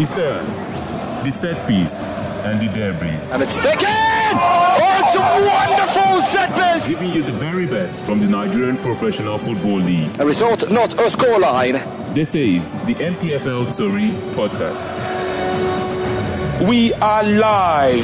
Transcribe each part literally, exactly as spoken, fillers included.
the stairs, the set piece, and the debris. And it's taken! Oh, it's a wonderful set piece! Giving you the very best from the Nigerian Professional Football League. A result, not a scoreline. This is the N P F L Tori podcast. We are live.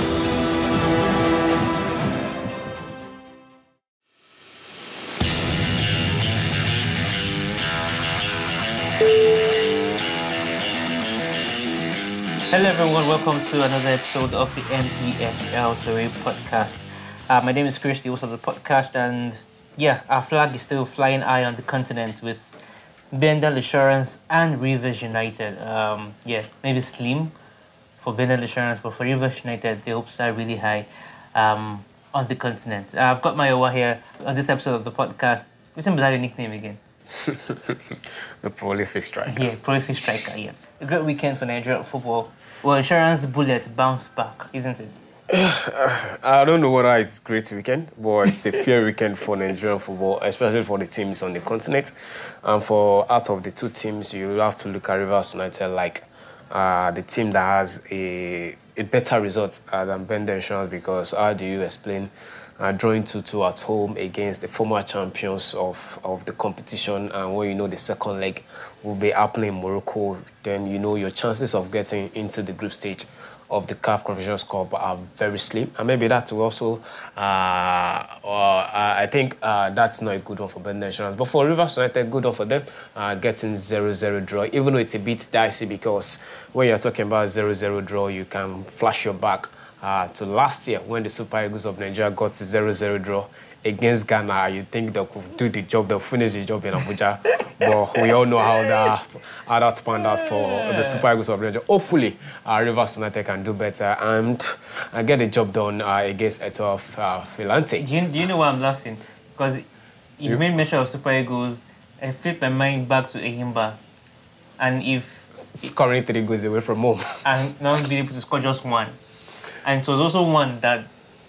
Hello everyone, welcome to another episode of the N P F L Tori podcast. Uh, my name is Chris, the host of the podcast, and yeah, our flag is still flying high on the continent with Bendel Insurance and Rivers United. Um, yeah, maybe slim for Bendel Insurance, but for Rivers United, the hopes are really high um, on the continent. Uh, I've got my over here on this episode of the podcast. What's your nickname again? The prolific striker. Yeah, prolific striker, yeah. A great weekend for Nigerian football. Well, Insurance Bullet bounced back, isn't it? I don't know whether it's a great weekend, but it's a fair weekend for Nigerian football, especially for the teams on the continent. And for out of the two teams, you have to look at Rivers United like uh, the team that has a, a better result uh, than Bendel Insurance, because how do you explain Uh, drawing two two at home against the former champions of, of the competition, and when you know the second leg will be happening in Morocco, then you know your chances of getting into the group stage of the C A F Confederations Cup are very slim, and maybe that will also, uh, uh, I think uh, that's not a good one for Bendel Insurance, but for Rivers United, good one for them, uh, getting zero zero draw, even though it's a bit dicey, because when you're talking about zero zero draw, you can flash your back Uh, to last year when the Super Eagles of Nigeria got a zero zero draw against Ghana. You think they could do the job, they'll finish the job in Abuja. But we all know how that, how that panned out for the Super Eagles of Nigeria. Hopefully, uh, Rivers United can do better and uh, get the job done uh, against Eto'o uh, Filante. Do you, do you know why I'm laughing? Because you yep. made mention of Super Eagles. I flipped my mind back to Ehimba. And if... Scoring three goals away from home. And not being able to score just one. And it was also one that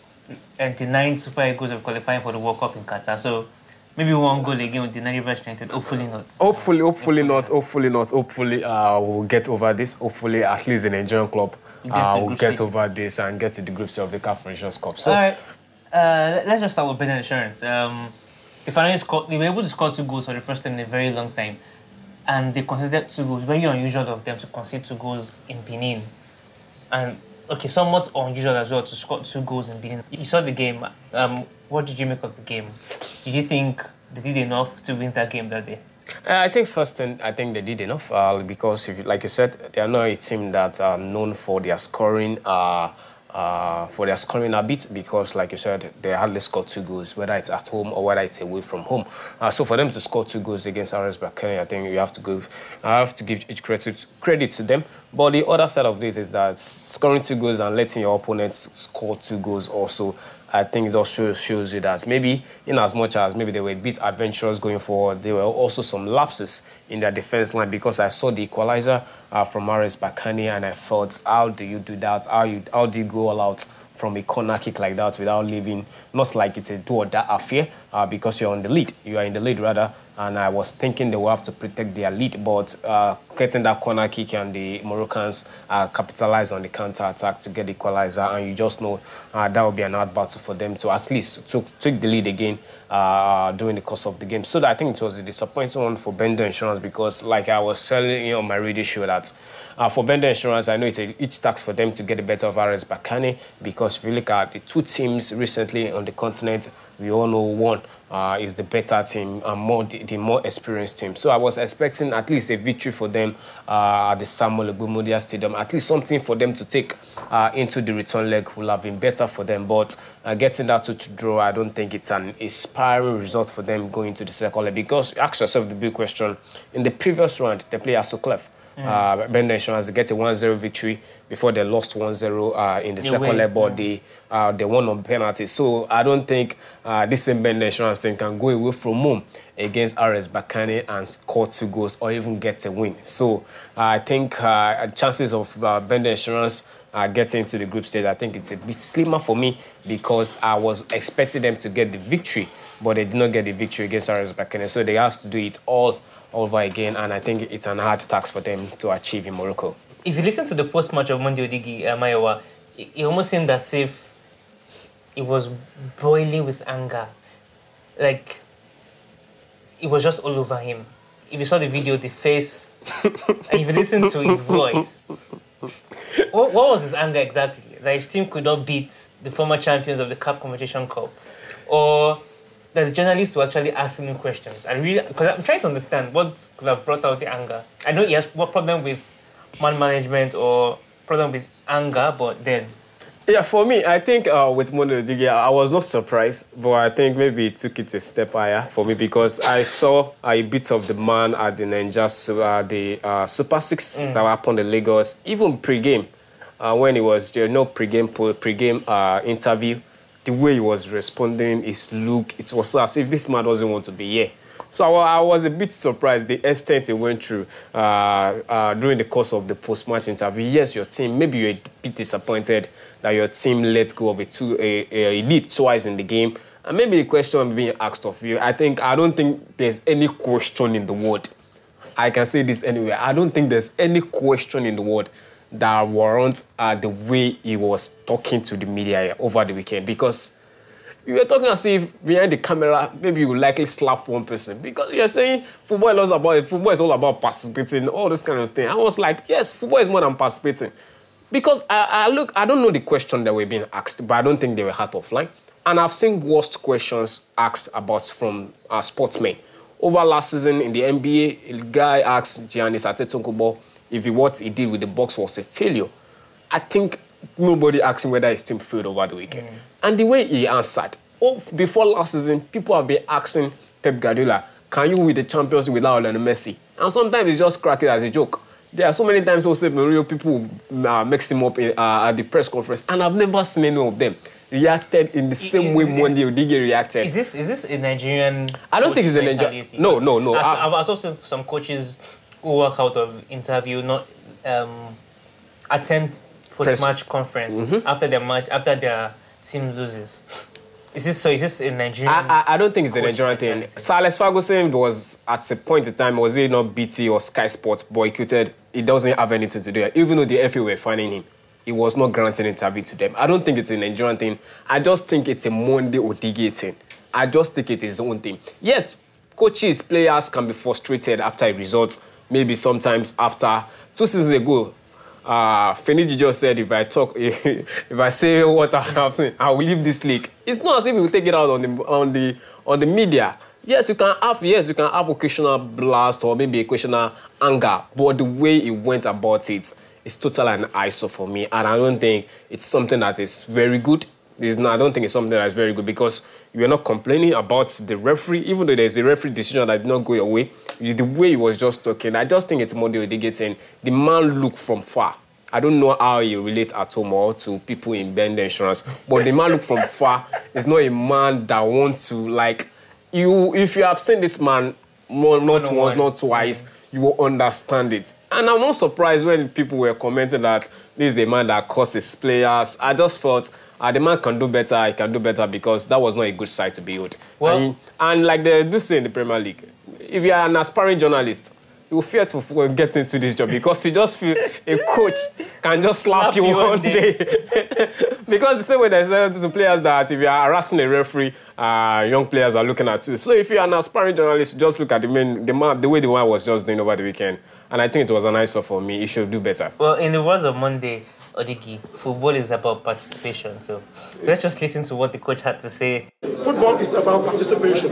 denied Super Eagles of qualifying for the World Cup in Qatar. So maybe one goal again with deny Rivers United. Hopefully not. Hopefully, hopefully not. Hopefully not. Hopefully uh, we'll get over this. Hopefully, at least the Nigerian club uh, will get over this and get to the group stage of the C A F Confederations Cup. So, all right, uh, let's just start with Bendel Insurance. Um, they finally scored. They were able to score two goals for the first time in a very long time, and they conceded two goals. Very unusual of them to concede two goals in Benin, and. Okay, somewhat unusual as well to score two goals in Benin. You saw the game. Um, what did you make of the game? Did you think they did enough to win that game that day? Uh, I think first thing, I think they did enough uh, because, if you, like you said, they are not a team that are known for their scoring, uh, uh, for their scoring a bit, because, like you said, they hardly score two goals, whether it's at home or whether it's away from home. Uh, so for them to score two goals against R S Berkane, I think you have to give, I have to give each credit credit to them. But the other side of it is that scoring two goals and letting your opponents score two goals also, I think it also shows you that maybe, in as much as maybe they were a bit adventurous going forward, there were also some lapses in their defense line, because I saw the equalizer uh, from R S Berkane and I thought, how do you do that? How you how do you go all out from a corner kick like that without leaving, not like it's a do or die affair, uh, because you're on the lead. You are in the lead rather, and I was thinking they will have to protect their lead, but uh, getting that corner kick and the Moroccans uh, capitalize on the counter-attack to get the equalizer, and you just know uh, that will be an hard battle for them to at least to take the lead again uh, during the course of the game. So that I think it was a disappointing one for Bendel Insurance, because like I was telling you on my radio show that uh, for Bendel Insurance, I know it's a huge task for them to get the better of R S Berkane, because if you look at the two teams recently on the continent, we all know one uh, is the better team and more the, the more experienced team. So I was expecting at least a victory for them uh, at the Samuel Ogbumodia Stadium, at least something for them to take uh, into the return leg would have been better for them. But uh, getting that to, to draw, I don't think it's an inspiring result for them going to the second leg, because ask yourself the big question. In the previous round, they played Asoclef. Mm. Uh, Bendel Insurance, they get a one zero victory before they lost one zero uh, in the they second win. leg, but yeah. they, uh, they won on penalties. So I don't think uh, this same Bendel Insurance thing can go away from home against R S Berkane and score two goals or even get a win. So uh, I think uh, chances of uh, Bendel Insurance uh, getting into the group stage, I think it's a bit slimmer for me, because I was expecting them to get the victory, but they did not get the victory against R S Berkane. So they have to do it all over again, and I think it's an hard task for them to achieve in Morocco. if you listen to the post-match of Monday Odigi uh, Mayowa, it, it almost seemed as if it was boiling with anger. Like, it was just all over him. If you saw the video, the face, and if you listen to his voice, what, what was his anger exactly? That his team could not beat the former champions of the C A F Competition Cup? Or that the journalists were actually asking him questions? I really, because I'm trying to understand what could have brought out the anger. I know he has what problem with man management or problem with anger, but then... Yeah, for me, I think uh, with Monday Odigi, I was not surprised, but I think maybe it took it a step higher for me because I saw a bit of the man at the Ninja, uh, the uh, Super Six mm. that happened in Lagos, even pre-game, uh, when it was there, no pre-game pre-game uh, interview, the way he was responding, his look, it was as if this man doesn't want to be here. So I, I was a bit surprised the extent he went through uh, uh, during the course of the post-match interview. Yes, your team, maybe you're a bit disappointed that your team let go of a, two, a, a lead twice in the game. And maybe the question being asked of you, I think, I don't think there's any question in the world. I can say this anyway. I don't think there's any question in the world that warrants uh, the way he was talking to the media over the weekend. Because you were talking as if behind the camera, maybe you would likely slap one person. Because you're saying football is, about, football is all about participating, all this kind of thing. I was like, yes, football is more than participating. Because I, I look, I don't know the question that were being asked, but I don't think they were hard offline. And I've seen worst questions asked about from uh, sportsmen. Over last season in the N B A, a guy asked Giannis Antetokounmpo if he, what he did with the Bucks was a failure. I think nobody asked him whether his team failed over the weekend. Mm. And the way he answered, oh, before last season, people have been asking Pep Guardiola, can you win the Champions without Lionel Messi? And sometimes it's just crack it as a joke. There are so many times also Mourinho people uh, mix him up in, uh, at the press conference, and I've never seen any of them reacted in the same is, way Monday Odigi reacted. Is this is this a Nigerian? I don't think it's a Nigerian. No, no, no. I, I've also seen some coaches who work out of interview, not um, attend post-match conference mm-hmm. after their match, after their team loses. Is this so? Is this a Nigerian? I, I, I don't think it's a Nigerian thing. Sir Alex Ferguson was at a point in time, was it not B T or Sky Sports boycotted? It doesn't have anything to do with it. Even though the F A were finding him, he was not granting an interview to them. I don't think it's a Nigerian thing. I just think it's a Monday Odigi thing. I just think it is his own thing. Yes, coaches, players can be frustrated after a result. Maybe sometimes after two seasons ago. Uh, Feniji just said, if I talk, if I say what I have seen, I will leave this league. It's not as if we will take it out on the on the on the media. Yes, you can have yes, you can have occasional blast or maybe occasional anger, but the way he went about it is total an I S O for me, and I don't think it's something that is very good. It's not, I don't think it's something that is very good because you are not complaining about the referee, even though there's a referee decision that did not go your way. The way he was just talking, I just think it's Monday Odigi thing. The man looked from far. I don't know how he relates at home or to people in Bend Insurance, but the man looked from far. It's not a man that wants to, like, you. If you have seen this man more, not once, not twice, you will understand it. And I'm not surprised when people were commenting that this is a man that causes players. I just thought, uh, the man can do better, he can do better because that was not a good side to build. Well, and, and like they do say in the Premier League, if you are an aspiring journalist, you fear to get into this job because you just feel a coach can just slap, slap you one day. day. Because the same way there's to players that if you are harassing a referee, uh, young players are looking at you. So if you're an aspiring journalist, just look at the main, the, man, the way the one was just doing over the weekend. And I think it was an I S O for me. He should do better. Well, in the words of Monday Odigi, football is about participation. So let's just listen to what the coach had to say. Football is about participation.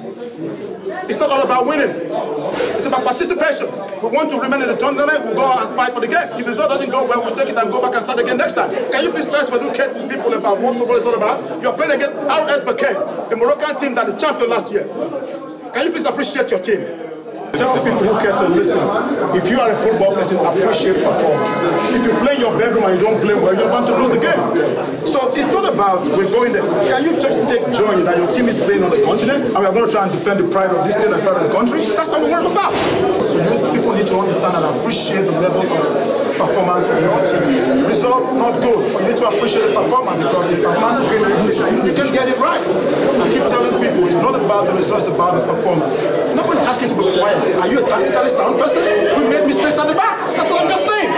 It's not all about winning. It's about participation. We want to remain in the tournament, we'll go out and fight for the game. If the result doesn't go well, we'll take it and go back and start again next time. Can you please try to educate people about what football is all about? You're playing against R S Berkane, the Moroccan team that is champion last year. Can you please appreciate your team? Tell the people who care to listen, if you are a football person, appreciate performance. If you play in your bedroom and you don't play well, you're bound to lose the game. So it's not about we're going there. Can you just take joy that your team is playing on the continent and we are going to try and defend the pride of this state and pride of the country? That's what we work about. So you people need to understand and appreciate the level of performance of your team. Result, not good. You need to appreciate the performance because the performance is really good. You can get it right. I keep telling people it's not about the result, it's about the performance. Nobody's asking you to be quiet. Are you a tactically sound person? We made mistakes at the back. That's what I'm just saying. So why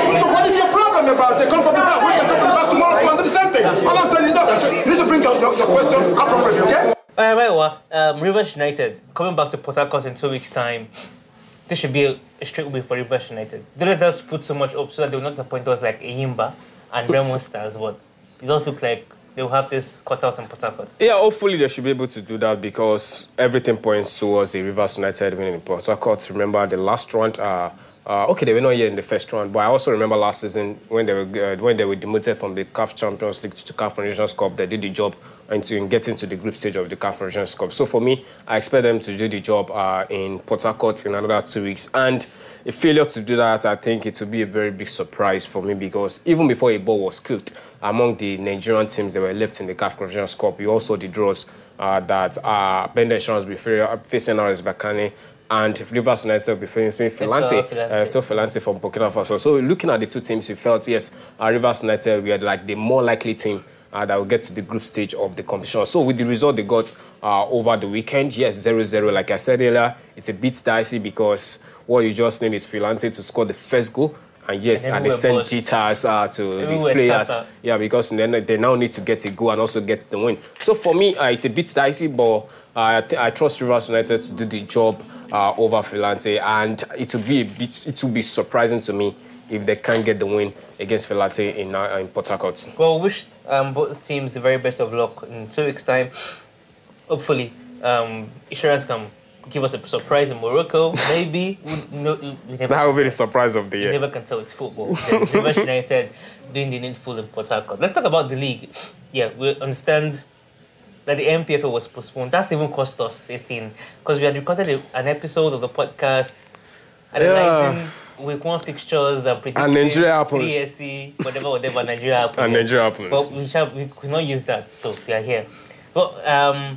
What is your problem about they come from the back? We can come from the back tomorrow to answer the same thing. All I'm saying is that you need to bring your, your, your question appropriately, okay? All right, well, um, Rivers United, coming back to Port Harcourt in two weeks' time, this should be a, a straight win for Rivers United. Don't let us put so much up so that they will not disappoint us like Eyimba and Remo Stars, but it does look like they'll have this cut out in Port Harcourt. Yeah, hopefully they should be able to do that because everything points towards a Rivers United winning in Port Harcourt. Remember the last round, uh, uh, okay, they were not here in the first round, but I also remember last season when they were uh, when they were demoted from the C A F Champions League to C A F Nations Cup, they did the job into getting to the group stage of the C A F Nations Cup. So for me, I expect them to do the job uh, in Port Harcourt in another two weeks. And a failure to do that, I think it will be a very big surprise for me because even before a ball was kicked, among the Nigerian teams that were left in the C A F Nations Cup, we also the draws uh, that uh, Bender Insurance will be facing R S Berkane and Rivers United will be facing Filante, uh, Filante from Burkina Faso. So looking at the two teams, we felt, yes, uh, Rivers United, we had like the more likely team Uh, that will get to the group stage of the competition. So with the result they got uh, over the weekend, yes, zero zero, like I said earlier, it's a bit dicey because what you just need is Filante to score the first goal. And yes, and, and they send jitters uh, to the players. Yeah, because then they now need to get a goal and also get the win. So for me, uh, it's a bit dicey, but uh, I, th- I trust Rivers United to do the job uh, over Filante. And it will be a bit, it will be surprising to me if they can't get the win against Filante in, uh, in Port Harcourt. Well, wish um, both teams the very best of luck in two weeks' time. Hopefully, um, Insurance can give us a surprise in Morocco. Maybe. we, no, we never that will be the surprise of the year. You never can tell it's football. Rivers United doing the needful in Port Harcourt. Let's talk about the league. Yeah, we understand that the M P F L was postponed. That's even cost us a thing. Because we had recorded a, an episode of the podcast analyzing yeah. week one fixtures and predicting and Nigeria happens. three S C, whatever, whatever, Nigeria happens. And Nigeria happens. But we shall we could not use that, so we are here. But um,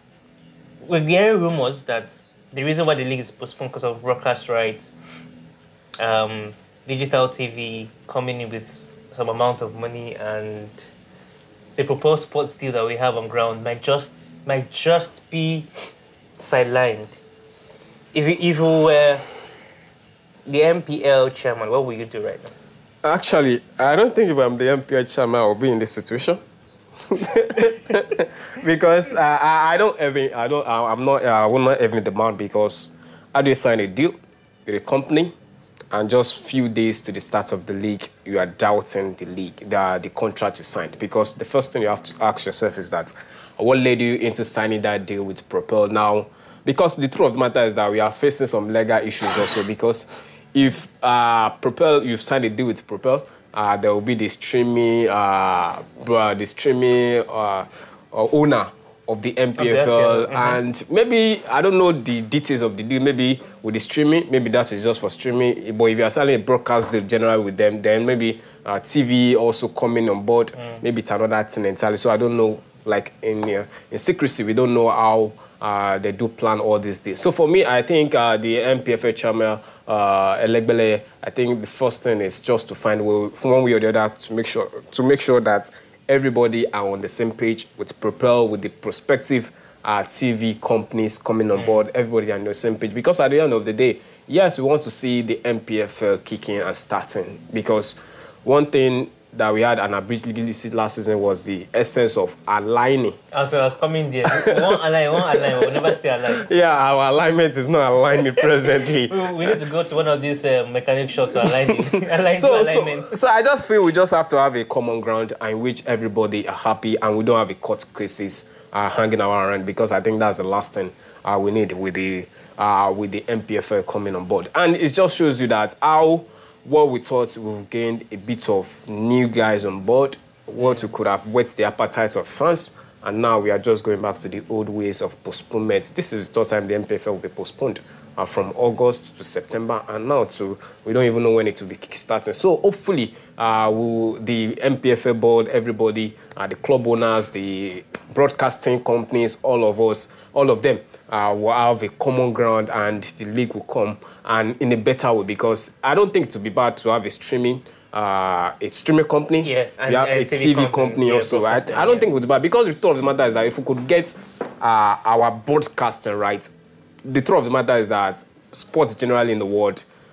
we're hearing rumors that the reason why the league is postponed because of broadcast rights, um, digital T V coming in with some amount of money, and the proposed sports deal that we have on ground might just might just be sidelined. If you, if you were the M P L chairman, what will you do right now? Actually, I don't think if I'm the M P L chairman, I'll be in this situation. Because uh, I, I don't even, I don't, I'm not, I will not even demand because I do sign a deal with a company, and just few days to the start of the league, you are doubting the league, the, the contract you signed. Because the first thing you have to ask yourself is that, what led you into signing that deal with Propel now? Because the truth of the matter is that we are facing some legal issues also. Because if uh, Propel, you've signed a deal with Propel, uh, there will be the streaming, uh, the streaming uh, uh, owner of the M P F L, mm-hmm. and maybe, I don't know the details of the deal, maybe with the streaming, maybe that is just for streaming, but if you are selling a broadcast deal generally with them, then maybe uh, T V also coming on board, mm. maybe it's another thing entirely. So I don't know, like in uh, in secrecy, we don't know how uh, they do plan all these things. So for me, I think uh, the M P F L chairman, uh, Elegbele, I think the first thing is just to find a way, from one way or the other, to make sure to make sure that everybody are on the same page with Propel, with the prospective uh, T V companies coming on board. Everybody are on the same page. Because at the end of the day, yes, we want to see the M P F L kicking and starting. Because one thing that we had an abridged last season was the essence of aligning. Also, I was coming there. We won't align, we won't align, we'll never stay aligned. Yeah, our alignment is not aligning presently. we, we need to go to one of these uh, mechanic shops to align it. align so, alignment. So, so I just feel we just have to have a common ground in which everybody are happy and we don't have a court cases uh, hanging around, because I think that's the last thing uh, we need with the uh, with the M P F L coming on board. And it just shows you that how what we thought we've gained a bit of new guys on board, what we could have whet the appetite of fans, and now we are just going back to the old ways of postponement. This is the third time the M P F L will be postponed uh, from August to September, and now to we don't even know when it will be kickstarting. So hopefully, uh, we'll, the M P F L board, everybody, uh, the club owners, the broadcasting companies, all of us, all of them, Uh, will have a common ground, and the league will come and in a better way, because I don't think it would be bad to have a streaming uh, a streaming company, yeah, and we have a, a T V, T V company, company yeah, also. I, I don't yeah. think it would be bad, because the truth of the matter is that if we could get uh, our broadcasting right, the truth of the matter is that sports generally in the world,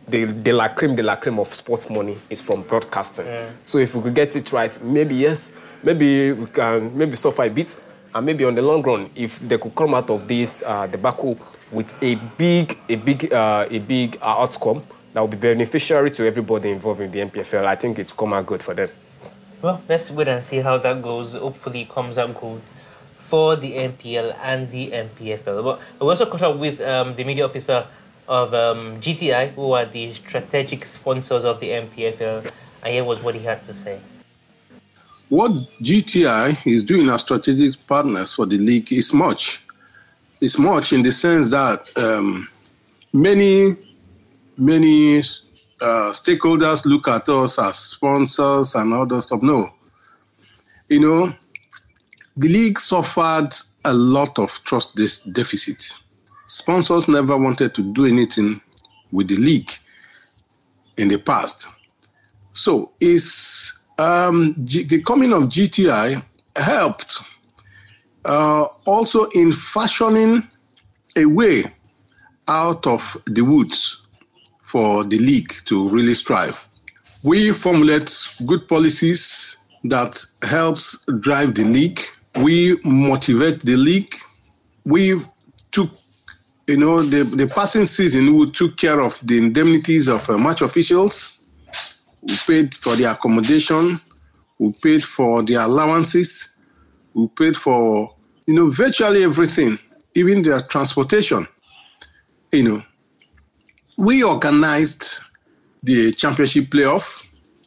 the, the la creme, the la creme of sports money is from broadcasting. Yeah. So if we could get it right, maybe yes, maybe we can maybe suffer a bit, and maybe on the long run, if they could come out of this uh, debacle with a big, a big, uh, a big uh, outcome that will be beneficiary to everybody involved in the N P F L, I think it will come out good for them. Well, let's wait and see how that goes. Hopefully, it comes out good for the N P L and the N P F L. But we also caught up with um, the media officer of um, G T I, who are the strategic sponsors of the N P F L, and here was what he had to say. What G T I is doing as strategic partners for the league is much. It's much in the sense that um, many, many uh, stakeholders look at us as sponsors and all that stuff. No. You know, the league suffered a lot of trust deficit. Sponsors never wanted to do anything with the league in the past. So is um, G- the coming of G T I helped uh, also in fashioning a way out of the woods for the league to really strive. We formulate good policies that helps drive the league. We motivate the league. We took, you know, the, the passing season, we took care of the indemnities of uh, match officials. We paid for the accommodation. We paid for the allowances. We paid for, you know, virtually everything, even their transportation. You know, we organized the championship playoff.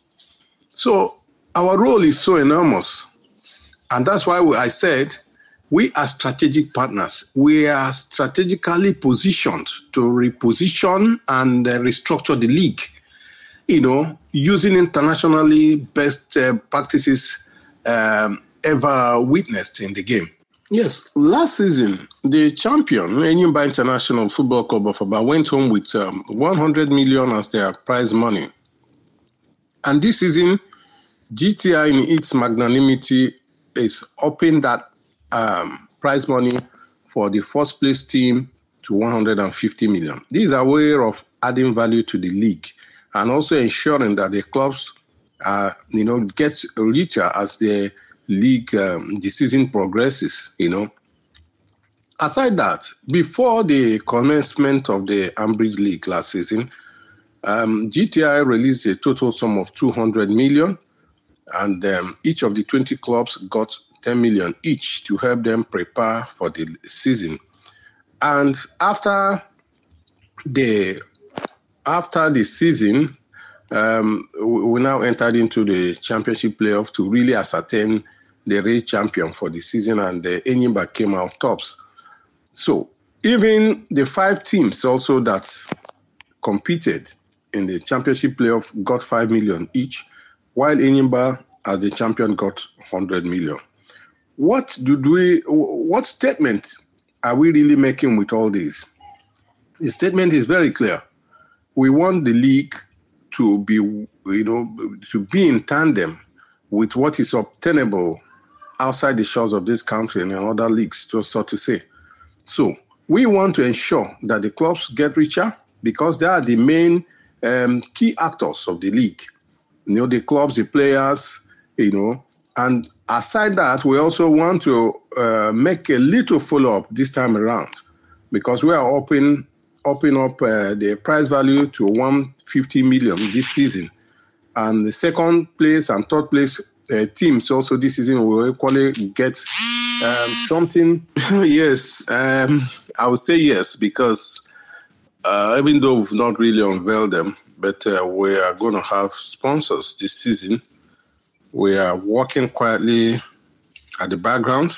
So our role is so enormous. And that's why we, I said we are strategic partners. We are strategically positioned to reposition and uh, restructure the league, you know, using internationally best uh, practices um, ever witnessed in the game. Yes, last season, the champion, Enyimba International Football Club of Aba, went home with um, one hundred million as their prize money. And this season, G T I, in its magnanimity, is upping that um, prize money for the first place team to one hundred fifty million. These are a way of adding value to the league and also ensuring that the clubs, uh, you know, get richer as the league, um, the season progresses, you know. Aside that, before the commencement of the Ambridge League last season, um, G T I released a total sum of two hundred million. And um, each of the twenty clubs got ten million each to help them prepare for the season. And after the after the season, um, we now entered into the championship playoff to really ascertain the real champion for the season, and the Enyimba came out tops. So even the five teams also that competed in the championship playoff got five million each, while Enyimba, as the champion, got one hundred million. What do we? What statement are we really making with all this? The statement is very clear. We want the league to be, you know, to be in tandem with what is obtainable outside the shores of this country and in other leagues, just so to say. So we want to ensure that the clubs get richer because they are the main um, key actors of the league. You know, the clubs, the players, you know, and aside that, we also want to uh, make a little follow-up this time around because we are open, open up uh, the prize value to one hundred fifty million this season. And the second place and third place uh, teams also this season will equally get um, something. Yes, um, I would say yes, because uh, even though we've not really unveiled them, but uh, we are going to have sponsors this season. We are working quietly at the background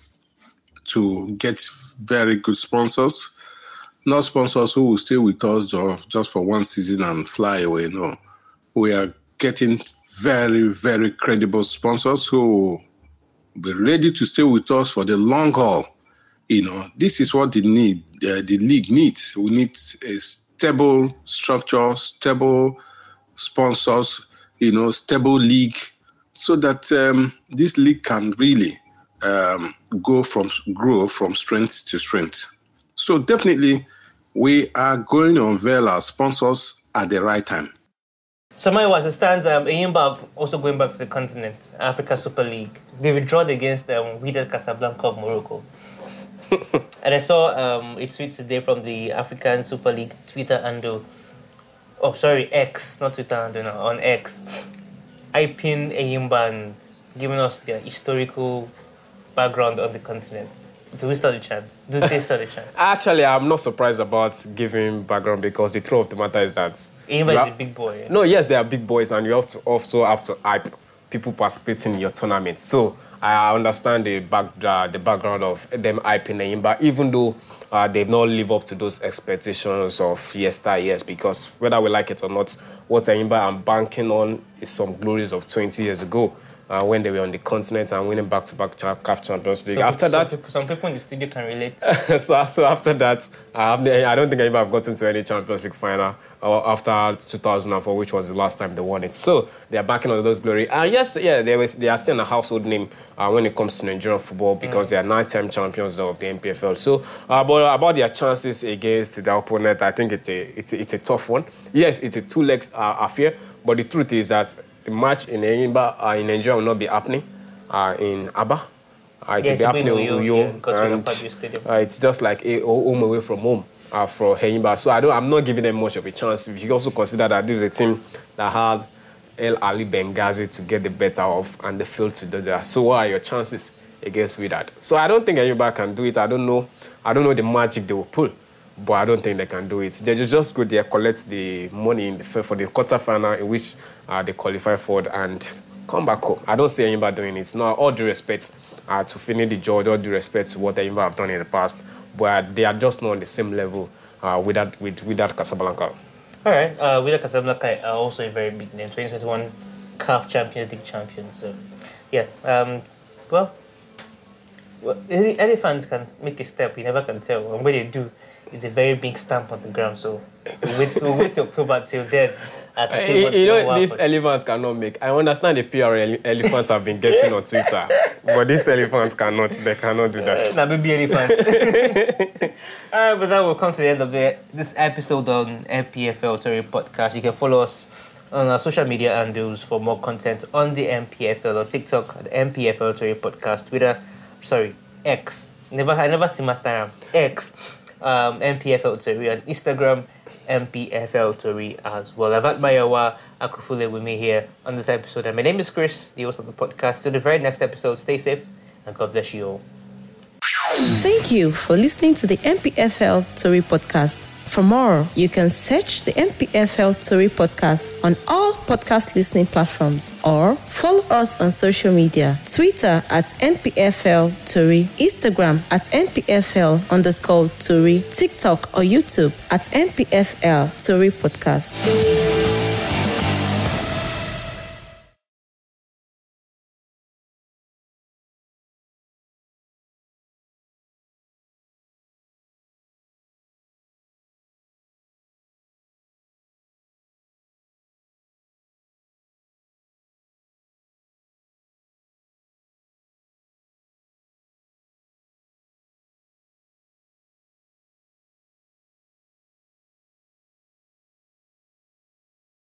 to get very good sponsors, not sponsors who will stay with us just for one season and fly away. No, we are getting very, very credible sponsors who will be ready to stay with us for the long haul. You know, this is what the need, uh, the league needs. We need a stable structure, stable sponsors, you know, stable league, so that um, this league can really um, go from grow from strength to strength. So definitely, we are going to unveil our sponsors at the right time. So, my as it stands, um, Enyimba also going back to the continent, Africa Super League. They withdrew against um, Wydad Casablanca of Morocco. And I saw um, a tweet today from the African Super League Twitter handle. Oh, sorry, X, not Twitter handle, no, on X. hyping Enyimba and giving us their historical background on the continent. Do we stand a chance? Do they stand a chance? Actually, I'm not surprised about giving background because the truth of the matter is that Enyimba is a big boy. No, yes, they are big boys, and you have to also have to hype people participating in your tournament. So I understand the back uh, the background of them hyping Enyimba, even though uh, they've not lived up to those expectations of yesteryears. Because whether we like it or not, what Enyimba I'm banking on is some glories of twenty years ago. Uh, when they were on the continent and winning back-to-back C A F Champions League. Some after people, that, some people, some people in the studio can relate. so, so after that, I, have, I don't think I have gotten to any Champions League final uh, after two thousand four, which was the last time they won it. So they are backing on those glory. And yes, yeah, they, was, they are still a household name uh, when it comes to Nigerian football because mm. they are nine-time champions of the N P F L. So uh, but about their chances against their opponent, I think it's a it's a, it's a tough one. Yes, it's a two-leg uh, affair, but the truth is that the match in Enyimba uh, in Nigeria will not be happening uh, in Aba. Uh, it yeah, will be happening in Uyo, yeah, and uh, it's just like a home away from home uh, for Enyimba. So I don't, I'm not giving them much of a chance. If you also consider that this is a team that had El Ali Benghazi to get the better of, and they failed to do that. So what are your chances against Wydad? So I don't think Enyimba can do it. I don't know. I don't know the magic they will pull. But I don't think they can do it. They just go there, collect the money in the, for the quarterfinal in which uh, they qualify for and come back home. I don't see Enyimba doing it. No, all due respect uh, to Fini the George, all due respect to what Enyimba have done in the past, but they are just not on the same level uh, with that with, with that Casablanca. All right, uh, Wydad Casablanca are also a very big name. twenty twenty-one C A F Champions League champions. So, yeah. Um, well, well, elephants can make a step. You never can tell. And when they do, it's a very big stamp on the ground, so we'll wait, we'll wait till October till then. Uh, to see you, you know, what these happens. elephants cannot make. I understand the P R ele- elephants have been getting on Twitter, but these elephants cannot. They cannot do that. It's not baby elephants. All right, but that will come to the end of the, this episode on N P F L Theory Podcast. You can follow us on our social media handles for more content on the N P F L or TikTok at N P F L Theory Podcast. Twitter, sorry, X. Never, I never see Master X. Um, N P F L Tori on Instagram, N P F L Tori as well. I've had Mayawa Akufule with me here on this episode, and my name is Chris, the host of the podcast. Till the very next episode, stay safe and God bless you all. Thank you for listening to the N P F L Tori podcast. For more, you can search the N P F L Tori podcast on all podcast listening platforms or follow us on social media. Twitter at N P F L Tori, Instagram at N P F L underscore Tori, TikTok or YouTube at N P F L Tori podcast.